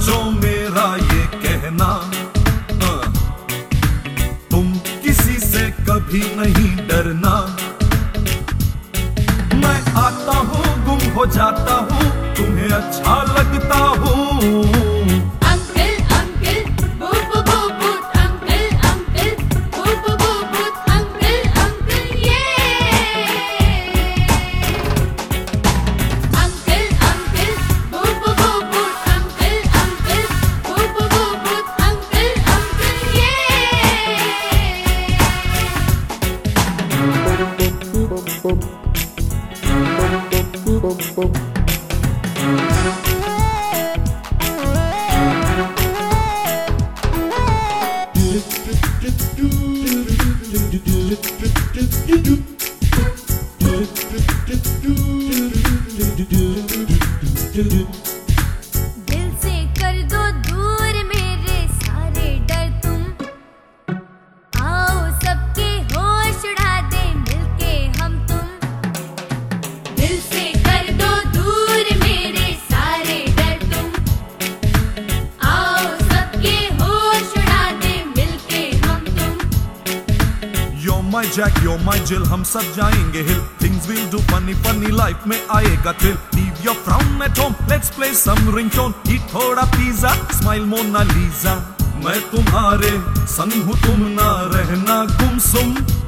समझो मेरा ये कहना, तुम किसी से कभी नहीं डरना। मैं आता हूँ गुम हो जाता हूँ, तुम्हें अच्छा लगता हूँ। दिल से कर दो दूर मेरे सारे डर तुम, आओ सबके होश उड़ा दे मिलके हम तुम। दिल से कर दो दूर मेरे सारे डर तुम, आओ सबके होश उड़ा दे मिलके हम तुम। You're my Jack, you're my Jill, हम सब जाएंगे हिल। Things we'll do funny funny, life में आएगा thrill। Leave your frown at home, let's play some ringtone। Eat थोड़ा पिज़्ज़ा, smile मोना लीजा। मैं तुम्हारे संग हूँ, तुम ना रहना गुमसुम।